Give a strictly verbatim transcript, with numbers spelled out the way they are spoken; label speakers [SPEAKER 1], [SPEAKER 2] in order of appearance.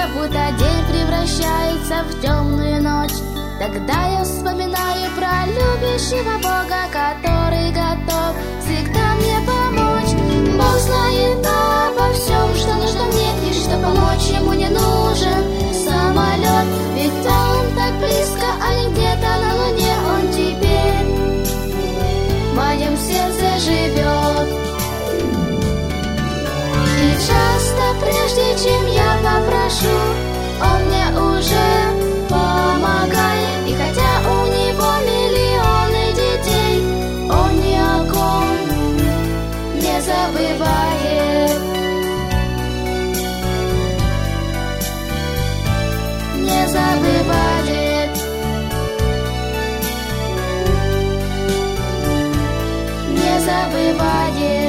[SPEAKER 1] как будто день превращается в темную ночь. Тогда я вспоминаю про любящего Бога, который готов всегда мне помочь. Бог знает обо всем, что нужно мне, и что помочь ему не нужен самолет. Ведь он так близко, а не где-то на луне. Он теперь в моем сердце живет. И часто, прежде чем я попрошу, он мне уже помогает. И хотя у него миллионы детей, он ни о ком не забывает. Не забывает. Не забывает.